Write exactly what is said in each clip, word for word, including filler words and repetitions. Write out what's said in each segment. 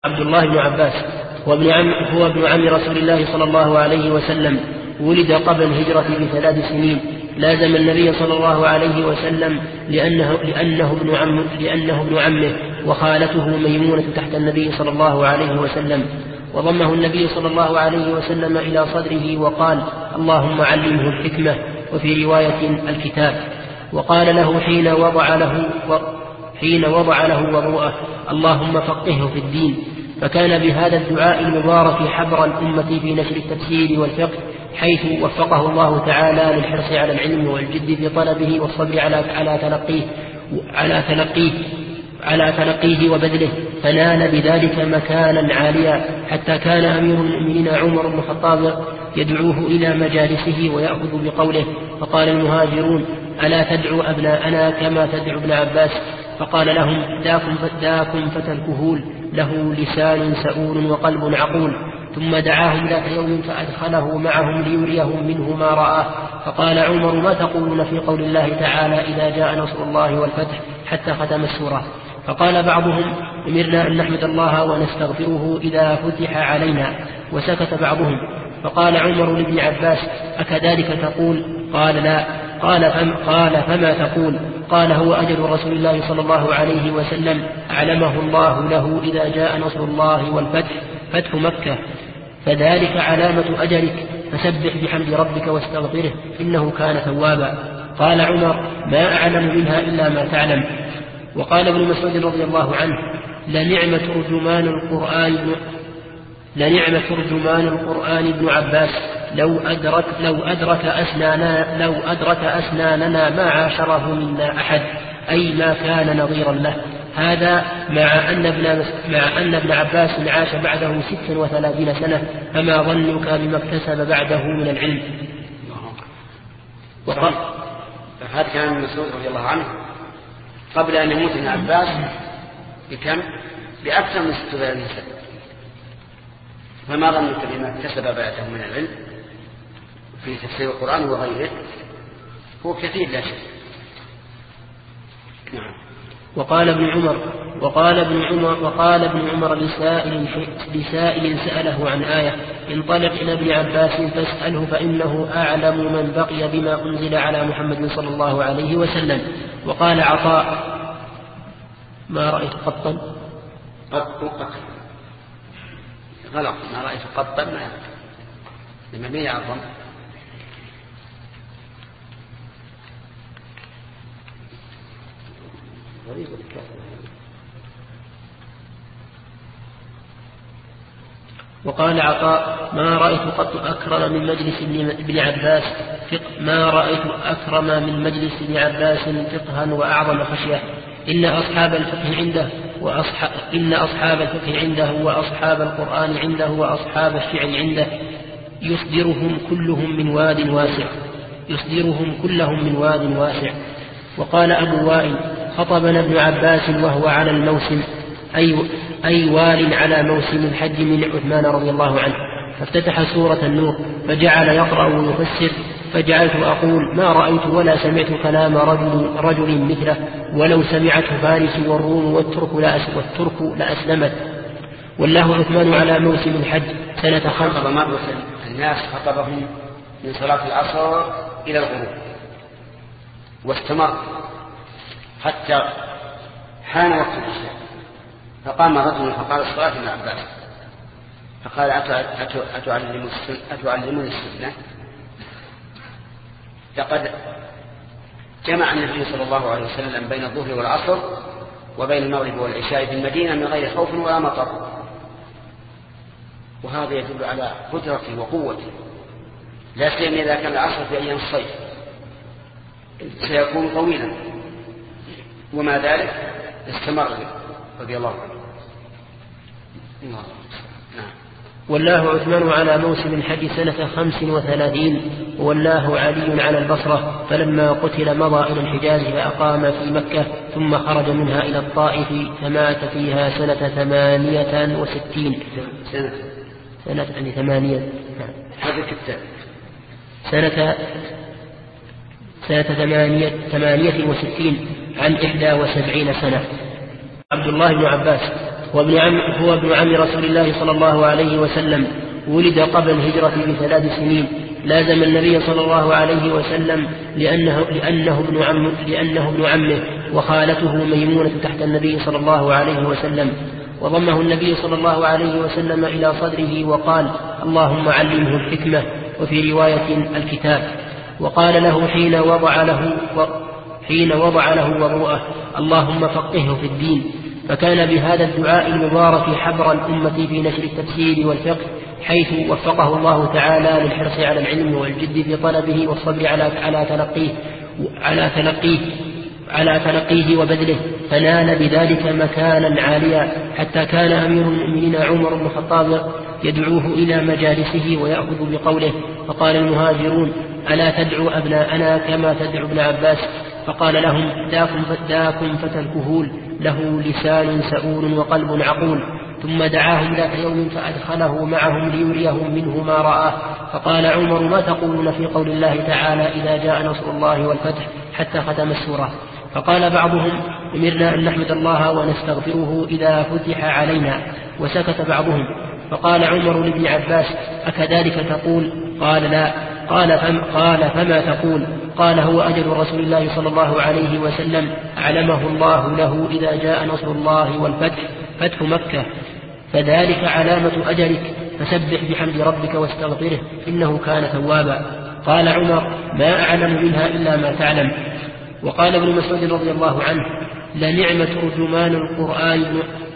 عبد الله بن عباس هو ابن عم, هو ابن عم رسول الله صلى الله عليه وسلم، ولد قبل الهجرة بثلاث سنين، لازم النبي صلى الله عليه وسلم لأنه, لأنه, ابن, عم لأنه ابن عمه، وخالته ميمونة تحت النبي صلى الله عليه وسلم، وضمه النبي صلى الله عليه وسلم إلى صدره وقال: اللهم علمه الحكمة، وفي رواية الكتاب. وقال له حين وضع له حين وضع له وضوءه: اللهم فقهه في الدين. فكان بهذا الدعاء المبارك حبر الأمة في نشر التفسير والفقه، حيث وفقه الله تعالى للحرص على العلم والجد في طلبه والصبر على على تلقيه على تلقيه على تلقيه وبذله، فنال بذلك مكانا عاليا، حتى كان أمير المؤمنين عمر بن الخطاب يدعوه إلى مجالسه ويأخذ بقوله. فقال المهاجرون: ألا تدعو أبناءنا كما تدعو ابن عباس؟ فقال لهم: داكم فتاكم فتى الكهول، له لسان سؤول وقلب عقول. ثم دعاهم ذات يوم فأدخله معهم ليريهم منه ما رآه. فقال عمر: ما تقولون في قول الله تعالى: إذا جاء نصر الله والفتح، حتى ختم السورة؟ فقال بعضهم: أمرنا أن نحمد الله ونستغفره إذا فتح علينا. وسكت بعضهم. فقال عمر لابن عباس: أكذلك تقول؟ قال: لا. قال, فم قال فما تقول؟ قال: هو أجل رسول الله صلى الله عليه وسلم أعلمه الله له إذا جاء نصر الله والفتح، فتح مكة، فذلك علامة أجلك، فسبح بحمد ربك واستغفره إنه كان توابا. قال عمر: ما أعلم منها إلا ما تعلم. وقال ابن مسعود رضي الله عنه: لنعم ترجمان القرآن لنعم ترجمان القرآن ابن عباس، لو أدرك لو أدرك أسناننا لو أدرك أسناننا ما عاشره منا أحد، أي ما كان نظيرا له. هذا مع أن ابن مع أن ابن عباس عاش بعده ستا وثلاثين سنة، فما ظنك بما اكتسب بعده من العلم. وقال هذا كان ابن مسعود رضي الله عنه قبل أن يموت ابن عباس بكم؟ بأكثر من ستة وثلاثين سنة، فما ظنك بما اكتسب بعده من العلم في تفسير القرآن وغيره؟ هو كثير لا شك. نعم. وقال ابن عمر وقال ابن عمر وقال ابن عمر لسائل لسائل سأله عن آية: انطلق إلى ابن عباس فاسأله فإنه أعلم من بقي بما أنزل على محمد صلى الله عليه وسلم. وقال عطاء: ما رأيت قطا قط قط غلط، ما رأيت قطا ما لما ما يعظم. وقال عطاء: ما رأيت قط أكرم من مجلس ابن عباس ما رأيت أكرم من مجلس ابن عباس فقها وأعظم خشية. إن أصحاب الفقه عنده وأصحاب إن أصحاب الفقه عنده وأصحاب القرآن عنده وأصحاب الشعر عنده يصدرهم كلهم من واد واسع يصدرهم كلهم من واد واسع. وقال أبو وائل: خطبنا ابن عباس وهو على الموسم، أي, أي وال على موسم الحج من عثمان رضي الله عنه، فافتتح سورة النور فجعل يقرأ ويفسر، فجعلت أقول: ما رأيت ولا سمعت كلام رجل, رجل مثله، ولو سمعته فارس والروم والترك والترك لأسلمت. والله عثمان على موسم الحج سنة خمس. خطب مرة الناس خطبهم من صلاة العصر إلى الغروب، واستمر حتى حان وقت العشاء، فقام رجل فقال: الصلاة ابن عباس. فقال: أتعلمون السنة؟ لقد جمع النبي صلى الله عليه وسلم بين الظهر والعصر وبين المغرب والعشاء في المدينة من غير خوف ولا مطر، وهذا يدل على قدرته وقوته، لا سيما إذا كان العصر في أيام الصيف سيكون طويلا، وما ذلك استمر رضي الله عنه. نعم. والله عثمان على موسم الحج سنة خمس وثلاثين، والله علي على البصرة، فلما قتل مضى إلى الحجاز فأقام في مكة، ثم خرج منها إلى الطائف فمات فيها سنة ثمانية وستين سنة سنة يعني ثمانية هذا الكتاب سنة سنة ثمانية, ثمانية وستين عن إحدى وسبعين سنة. عبد الله بن عباس هو ابن عم, هو ابن عم رسول الله صلى الله عليه وسلم، ولد قبل الهجرة بثلاث سنين، لازم النبي صلى الله عليه وسلم لأنه, لأنه, ابن عم لأنه ابن عمه، وخالته ميمونة تحت النبي صلى الله عليه وسلم. وضمه النبي صلى الله عليه وسلم إلى صدره وقال: اللهم علمه الحكمة، وفي رواية الكتاب. وقال له حين وضع له حين وضع له وضوءه: اللهم فقهه في الدين. فكان بهذا الدعاء المبارك حبر الأمة في نشر التفسير والفقه، حيث وفقه الله تعالى للحرص على العلم والجد في طلبه والصبر على على تلقيه على تلقيه على تلقيه وبذله، فنال بذلك مكانا عاليا، حتى كان أمير المؤمنين عمر بن الخطاب يدعوه إلى مجالسه ويأخذ بقوله. فقال المهاجرون: ألا تدعو أبناءنا كما تدعو ابن عباس؟ فقال لهم: داكم فتاكم فتى الكهول، له لسان سؤول وقلب عقول. ثم دعاهم ذات يوم فأدخله معهم ليريهم منه ما رآه. فقال عمر: ما تقولون في قول الله تعالى: إذا جاء نصر الله والفتح، حتى ختم السورة؟ فقال بعضهم: أمرنا أن نحمد الله ونستغفره إذا فتح علينا. وسكت بعضهم. فقال عمر لابن عباس: أكذلك تقول؟ قال: لا. قال, فم قال فما تقول؟ قال: هو أجل رسول الله صلى الله عليه وسلم أعلمه الله له إذا جاء نصر الله والفتح، فتح مكة، فذلك علامة أجلك، فسبح بحمد ربك واستغفره إنه كان توابا. قال عمر: ما أعلم منها إلا ما تعلم. وقال ابن مسعود رضي الله عنه: لنعم ترجمان القرآن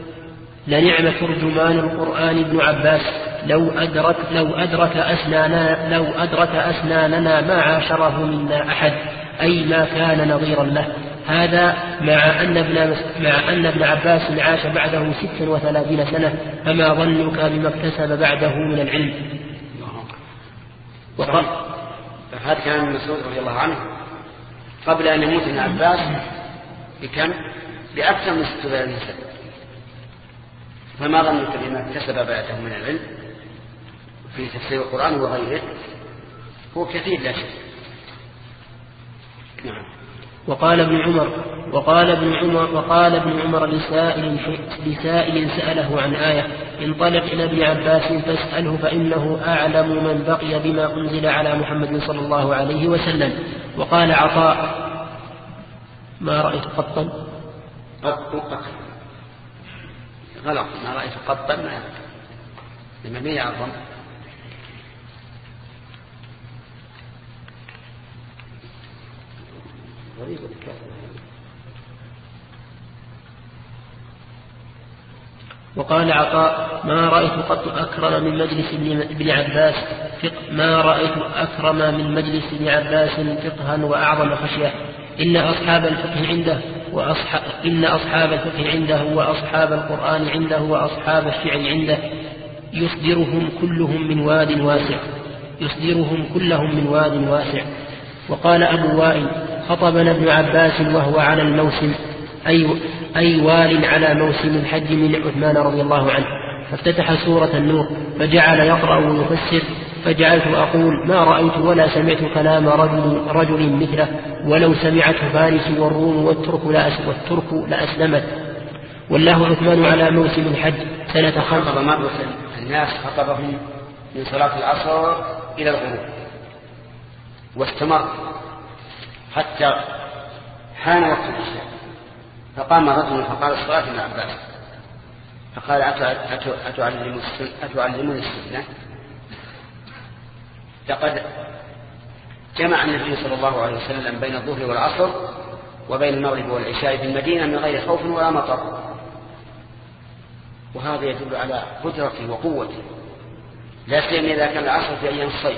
لنعم ترجمان القرآن ابن عباس، لو أدرك لو أدرك أسناننا لو أدرك أسناننا ما عاشره منا أحد، أي ما كان نظيرا له. هذا مع أن ابن مع أن ابن عباس عاش بعده ستا وثلاثين سنة، فما ظنك بما اكتسب بعده من العلم. وقال هذا كان ابن مسعود رضي الله عنه قبل أن يموت ابن عباس بكم بأكثر من ستة وثلاثين سنة، فما ظنك بما اكتسب بعده من العلم في تفسير القرآن وغيره؟ هو كثير لا شك. نعم. وقال ابن عمر وقال ابن عمر وقال ابن عمر لسائل لسائل سأله عن آية: انطلق إلى ابن عباس فاسأله فإنه أعلم من بقي بما أنزل على محمد صلى الله عليه وسلم. وقال عطاء: ما رأيت قطا قط غلط ما رأيت قطا ما لما ما يعظم. وقال عطاء: ما رأيت قط أكرم من مجلس ابن عباس ما رأيت أكرم من مجلس ابن عباس فقها وأعظم خشية. إن أصحاب الفقه عنده وأصحاب إن أصحاب الفقه عنده وأصحاب القرآن عنده وأصحاب الشعر عنده يصدرهم كلهم من واد واسع يصدرهم كلهم من واد واسع. وقال أبو وائل: خطبنا ابن عباس وهو على الموسم، أي, أي وال على موسم الحج من عثمان رضي الله عنه، فافتتح سورة النور فجعل يقرأ ويفسر، فجعلت أقول: ما رأيت ولا سمعت كلام رجل, رجل مثله، ولو سمعته فارس والروم والترك والترك لأسلمت. والله عثمان على موسم الحج سنة خمس. الناس خطبهم من صلاة العصر إلى الغروب، واستمر حتى حان وقت العشاء، فقام رجل فقال: الصلاة ابن عباس. فقال: أتعلمون السنة؟ لقد جمع النبي صلى الله عليه وسلم بين الظهر والعصر وبين المغرب والعشاء في المدينة من غير خوف ولا مطر، وهذا يدل على قدرته وقوته، لا سيما إذا كان العصر في أيام الصيف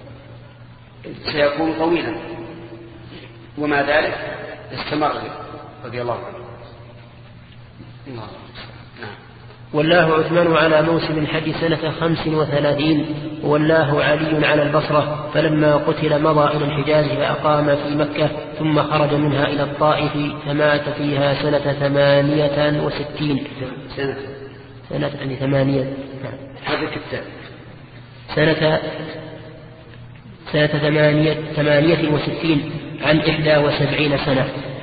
سيكون طويلا، وما ذلك استمر رضي الله عنه. الله. نعم. والله عثمان على موسم الحج سنة خمس وثلاثين، والله علي على البصرة، فلما قتل مضى إلى الحجاز فأقام في مكة، ثم خرج منها إلى الطائف فمات فيها سنة ثمانية وستين سنة سنة يعني ثمانية هذا كتاب سنة سنة ثمانية ثمانية وستين عن إحدى وسبعين سنة.